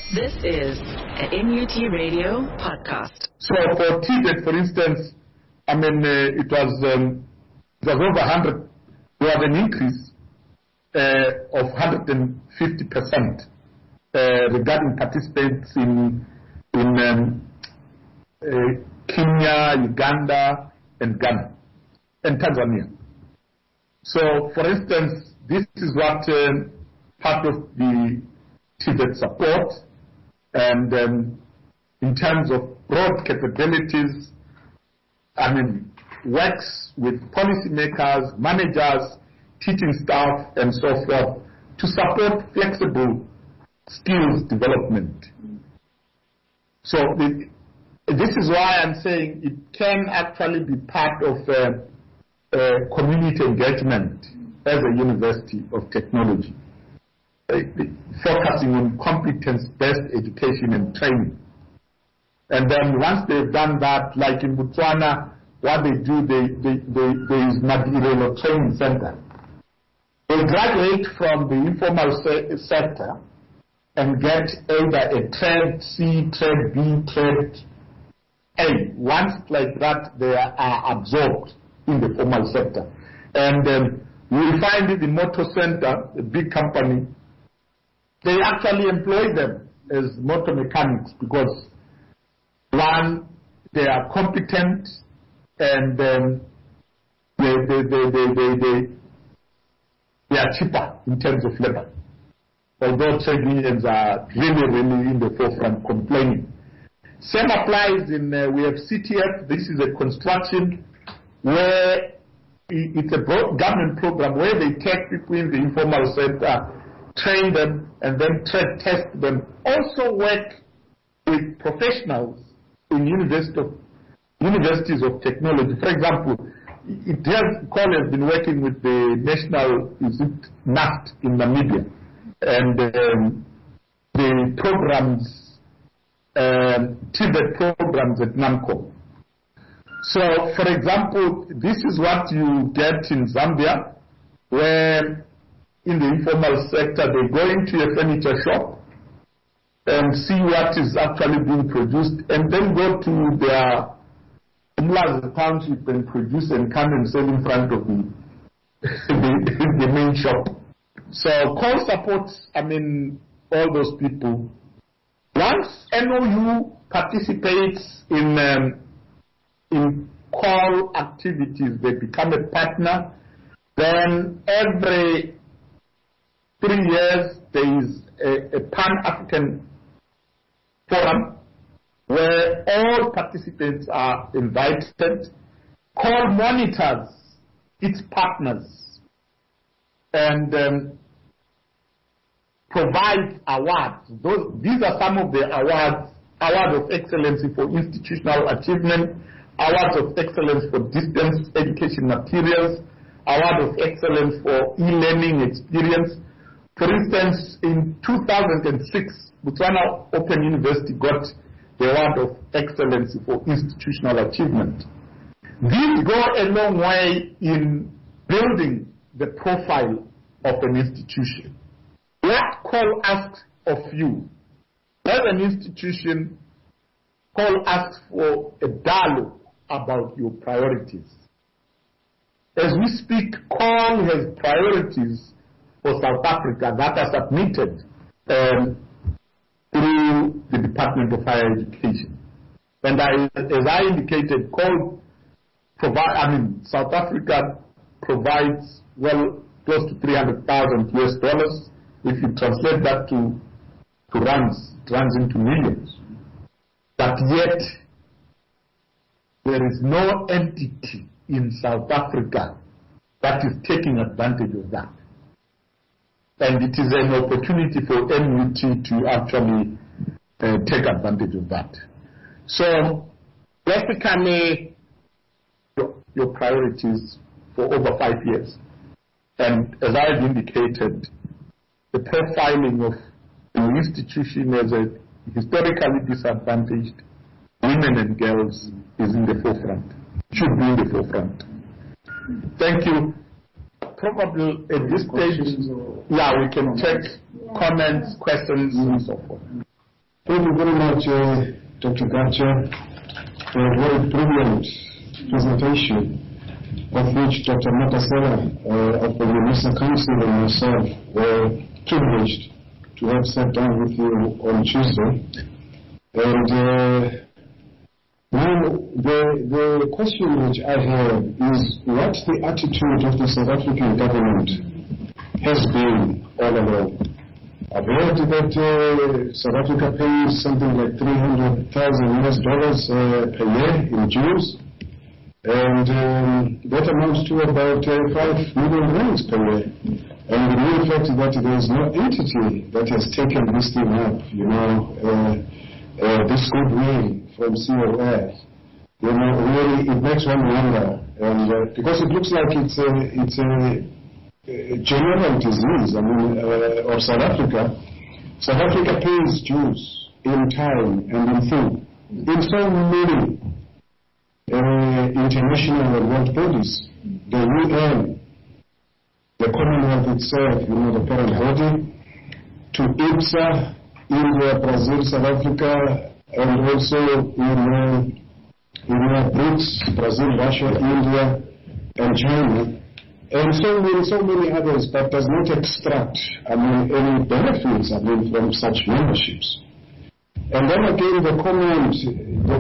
This is an NUT Radio podcast. So for Tibet, for instance, it was over 100. There was an increase of 150% regarding participants in Kenya, Uganda, and Ghana, and Tanzania. So, for instance, this is what part of the Tibet support, and in terms of broad capabilities, works with policymakers, managers, teaching staff, and so forth to support flexible skills development. So this is why I'm saying it can actually be part of community engagement as a university of technology, focusing on competence-based education and training. And then once they've done that, like in Botswana, what they do, there is Madirelo Training Center. They graduate from the informal sector and get either a trade C, trade B, trade A. Once like that, they are absorbed in the formal sector. And you will find it in Motor Center, a big company, they actually employ them as motor mechanics because, one, they are competent and they are cheaper in terms of labor. Although trade unions are really in the forefront complaining. Same applies in, we have CTF. This is a construction where it's a government program where they take people in the informal sector, train them, and then trade test them. Also work with professionals in universities of technology. For example, Cole has been working with the national, NAST in Namibia, and the programs, Tibet programs at NAMCO. So, for example, this is what you get in Zambia, where in the informal sector they go into a furniture shop and see what is actually being produced, and then go to their Umlazi township and produce and come and sell in front of the main shop. So Cole supports, all those people. Once NOU participates in Cole activities, they become a partner. Then every 3 years there is a Pan-African forum where all participants are invited. Cole monitors its partners and provides awards. These are some of the awards: Award of Excellence for Institutional Achievement, Awards of Excellence for Distance Education Materials, Award of Excellence for E-Learning Experience. For instance, in 2006, Botswana Open University got the Award of Excellence for Institutional Achievement. These go a long way in building the profile of an institution. What Cole asks of you, as an institution, Cole asks for a dialogue about your priorities. As we speak, Cole has priorities for South Africa that are submitted through the Department of Higher Education. And as I indicated, Cole South Africa provides close to $300,000 US. If you translate that to rands, it runs into millions. But yet, there is no entity in South Africa that is taking advantage of that. And it is an opportunity for NUT to actually take advantage of that. So, basically, your priorities for over 5 years. And as I have indicated, the profiling of an institution as a historically disadvantaged women and girls is in the forefront, should be in the forefront. Thank you. Probably at this stage, we can check comments, questions, and so forth. Thank you very much, Dr. Gacha, for a very brilliant presentation, of which Dr. Matasela of the UNISA Council and myself were privileged to have sat down with you on Tuesday. And now the question which I have is, what the attitude of the South African government has been all along. I've heard that South Africa pays something like $300,000 per year in dues, and that amounts to about 5 million rands per year. And the mere fact that there is no entity that has taken this thing up, this goodwill from COF, really it makes one wonder, and because it looks like it's a general disease, of South Africa. South Africa pays dues in time and in full in so many international and world bodies. The UN, the Commonwealth itself, the parent body, to IPSA, India, Brazil, South Africa, and also BRICS, Brazil, Russia, India, and China. And so many others, but does not extract, any benefits, from such memberships. And then again, the comment, is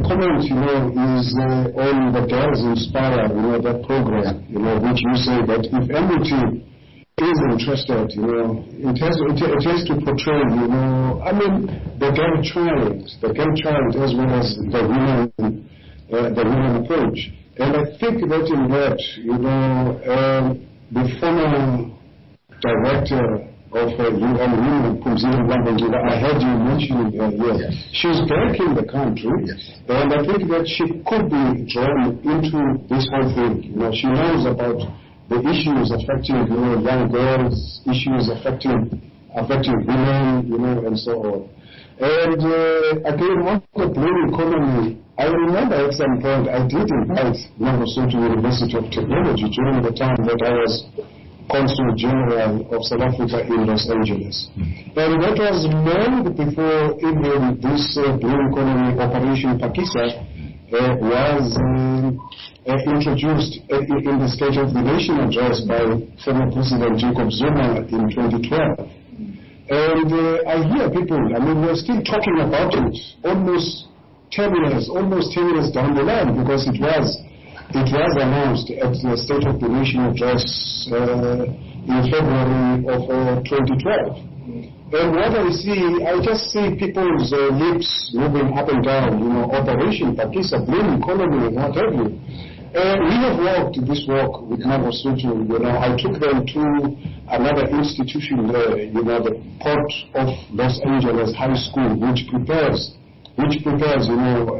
on the Girls Inspire, that program, which you say that if MUT is interested, it has to portray, the girl child as well as the women approach. And I think that in that, the former director of UN Women, Phumzile Mlambo-Ngcuka, I heard you mentioning her here. Yes. She's back in the country, yes. And I think that she could be drawn into this whole thing. She knows about the issues affecting young girls, issues affecting women, and so on. And again, on the blue economy, I remember at some point I did invite Mangosuthu University of Technology during the time that I was Consul General of South Africa in Los Angeles. And that was long before even this blue economy operation Phakisa was introduced in the State of the Nation address by former President Jacob Zuma in 2012. And I hear people, we're still talking about it almost 10 years down the line, because it was announced at the State of the Nation address in February of 2012. And what I just see people's lips moving up and down, Operation Phakisa, blue economy, what have you. And we have walked this walk with Mangosuthu. I took them to another institution there, the Port of Los Angeles High School, which prepares pupils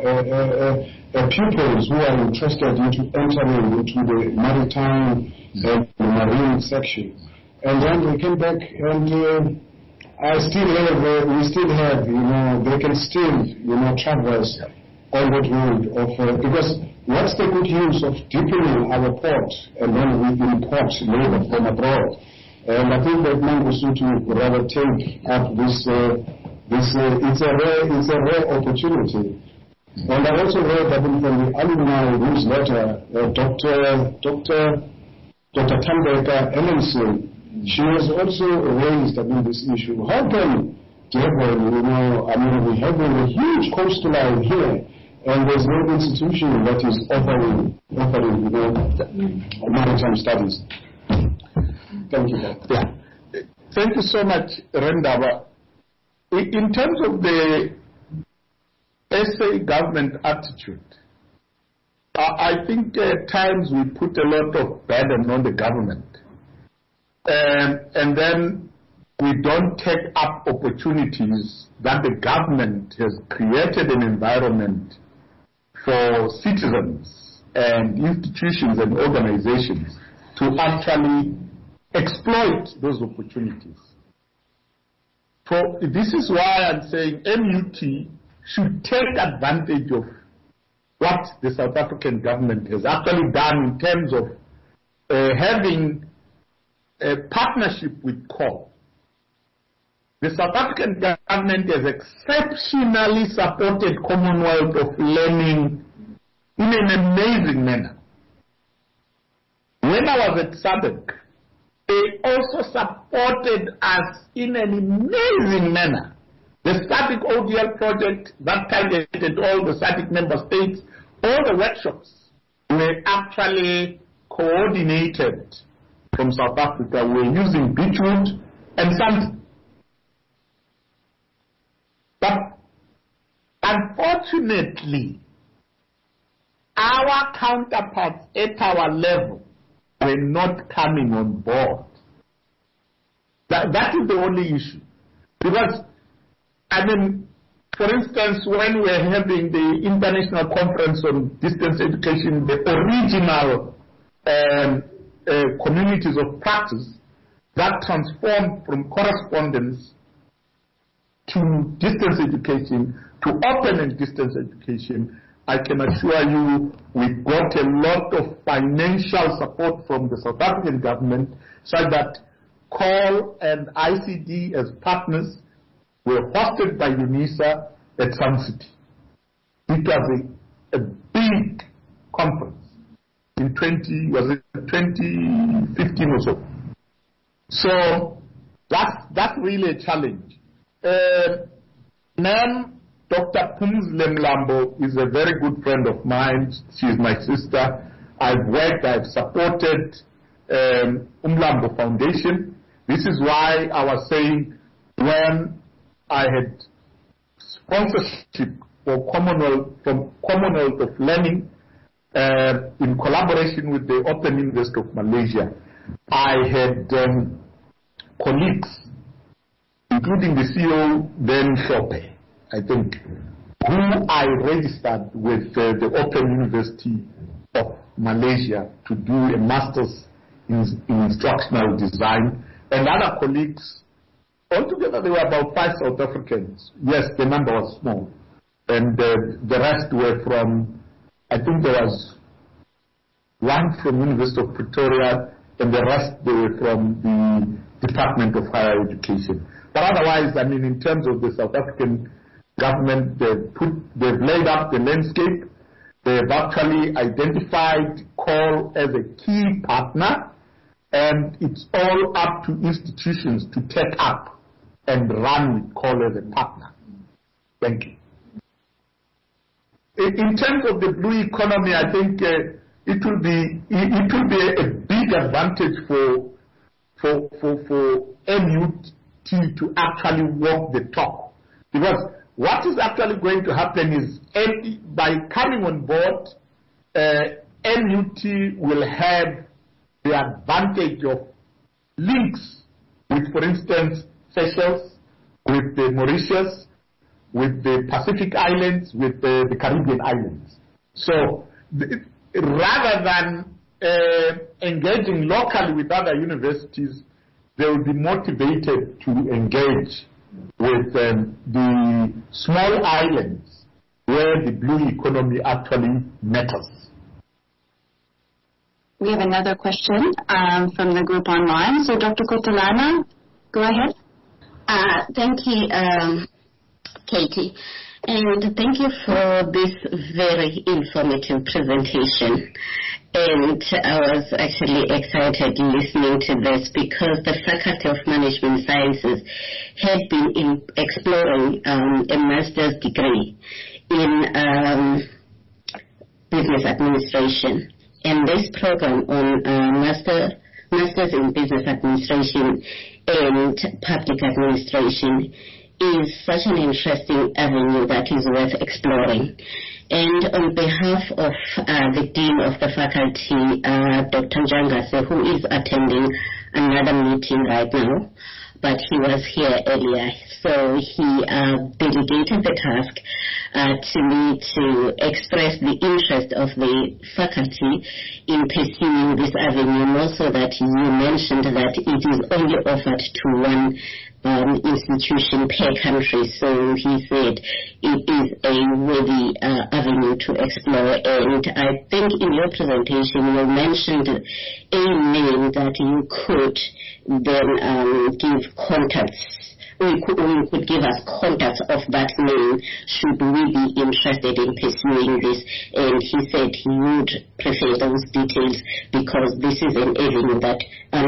who are interested into entering into the maritime and marine section. And then they came back, and we still have, they can still, traverse on that road of, because what's the good use of deepening our port and then we import labor from abroad? And I think that Mangosuthu would rather take up this. It's a rare opportunity. And I also read that from the alumni newsletter, Dr. Thembeka Ellenson, she has also raised this issue. How can Durban, we have a huge coastline here, and there's no institution that is offering maritime studies. Thank you. Yeah. Thank you so much, Rendaba. In terms of the SA government attitude, I think at times we put a lot of burden on the government, and then we don't take up opportunities that the government has created an environment for citizens and institutions and organizations to actually exploit those opportunities. This is why I'm saying MUT should take advantage of what the South African government has actually done in terms of having a partnership with CORE the South African government has exceptionally supported Commonwealth of Learning in an amazing manner. When I was at SADC, they also supported us in an amazing manner. The SADC ODL project that targeted all the SADC member states, all the workshops were actually coordinated from South Africa. We're using Beechwood and Sandton. But unfortunately, our counterparts at our level were not coming on board. That is the only issue. Because, I mean, for instance, when we're having the International Conference on Distance Education, the original communities of practice that transformed from correspondence to distance education, to open and distance education, I can assure you we got a lot of financial support from the South African government so that COL and ICD as partners were hosted by UNISA at Sun City. It was a big conference in 2015 or so. So that's really a challenge. Dr. Pumzile Mlambo is a very good friend of mine. She is my sister. I've supported Umlambo Foundation. This is why I was saying when I had sponsorship for Commonwealth of Learning in collaboration with the Open University of Malaysia, I had colleagues, including the CEO, Ben Shope, I think, who I registered with the Open University of Malaysia to do a master's in instructional design, and other colleagues. Altogether, there were about 5 South Africans. Yes, the number was small. And the rest were from, I think there was one from University of Pretoria, and the rest they were from the Department of Higher Education. But otherwise, I mean, in terms of the South African government, they've laid up the landscape. They've actually identified COL as a key partner, and it's all up to institutions to take up and run with COL as a partner. Thank you. In terms of the blue economy, I think it will be a big advantage for NUT to actually walk the talk, because what is actually going to happen is by coming on board, NUT will have the advantage of links with, for instance, Seychelles, with the Mauritius, with the Pacific Islands, with the Caribbean Islands. So rather than engaging locally with other universities, they will be motivated to engage with the small islands where the blue economy actually matters. We have another question from the group online. So Dr. Kotolana, go ahead. Thank you, Katie. And thank you for this very informative presentation. And I was actually excited listening to this because the Faculty of Management Sciences had been exploring a master's degree in business administration. And this program on Masters in Business Administration and Public Administration is such an interesting avenue that is worth exploring. And on behalf of the Dean of the Faculty, Dr. Njangase, who is attending another meeting right now, but he was here earlier, so he delegated the task to me to express the interest of the faculty in pursuing this avenue, and also that you mentioned that it is only offered to one institution per country. So he said it is a worthy avenue to explore. And I think in your presentation you mentioned a name that you could then give contacts. You could give us contacts of that name should we be interested in pursuing this. And he said he would prefer those details because this is an avenue that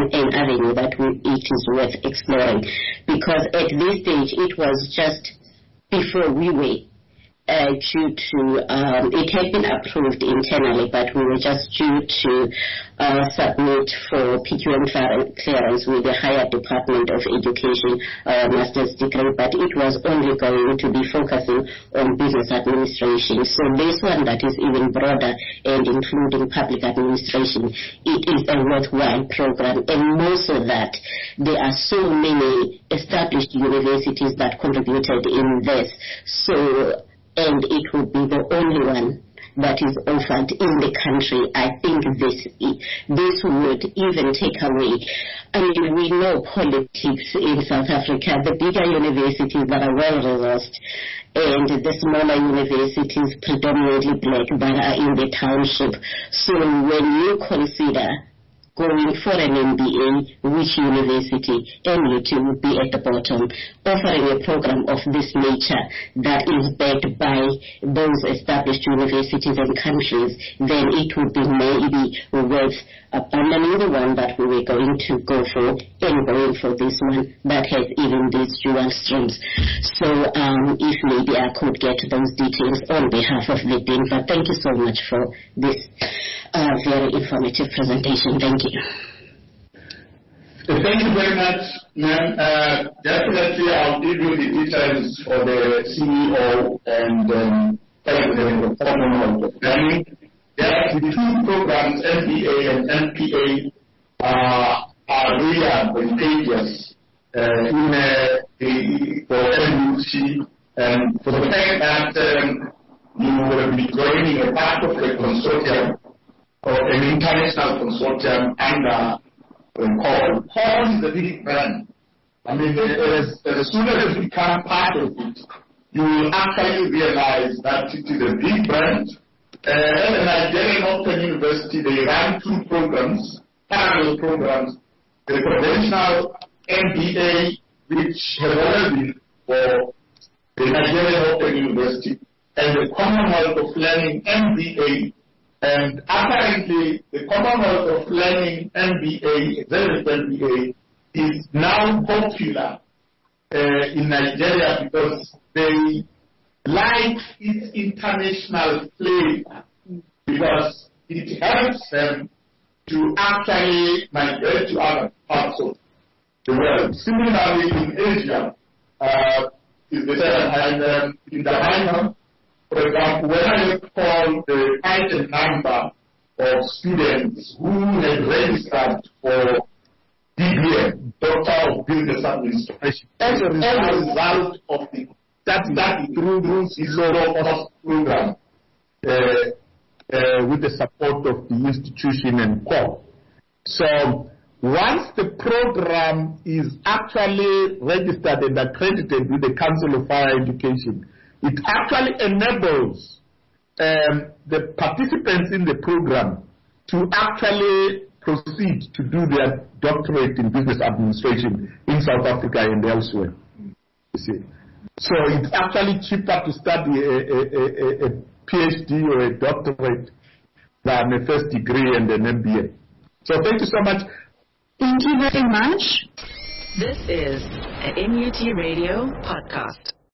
it is worth exploring. Because at this stage it was just before we were due to, it had been approved internally, but we were just due to submit for PQM clearance with the Higher Department of Education, master's degree, but it was only going to be focusing on business administration. So this one that is even broader and including public administration, it is a worthwhile program. And more so that there are so many established universities that contributed in this. And it would be the only one that is offered in the country. I think this would even take away. I mean, we know politics in South Africa. The bigger universities that are well-resourced and the smaller universities, predominantly black, that are in the township. So when you consider going for an MBA, which university? MUT would be at the bottom. Offering a program of this nature that is backed by those established universities and countries, then it would be maybe worth abandoning the one that we were going to go for and going for this one that has even these dual streams. So if maybe I could get those details on behalf of the Dean, but thank you so much for this very informative presentation. Thank you. Thank you very much, ma'am. Definitely, I'll give you the details for the CEO and president of Commonwealth of Learning. There are the two programs, MBA and MPA, are really advantageous for MUT, and for the fact that you will be joining a part of the consortium, or an international consortium under COL. COL is a big brand. I mean, as soon as you become part of it, you will actually realize that it is a big brand. At Nigerian Open University, they run two programs, parallel programs. The conventional MBA, which has always been for the Nigerian Open University, and the Commonwealth of Learning MBA. And apparently, the Commonwealth of Learning MBA, executive MBA, is now popular in Nigeria because they like its international flavor, because it helps them to actually migrate to other parts of the world. Similarly, in Asia, is the same, in the minor. For example, when I call the item number of students who have registered for DBM, Doctor of Business Administration, as a result of that through this low-cost program with the support of the institution and COL. So once the program is actually registered and accredited with the Council of Higher Education, it actually enables the participants in the program to actually proceed to do their doctorate in business administration in South Africa and elsewhere. You see, so it's actually cheaper to study a PhD or a doctorate than a first degree and an MBA. So thank you so much. Thank you very much. This is a MUT Radio podcast.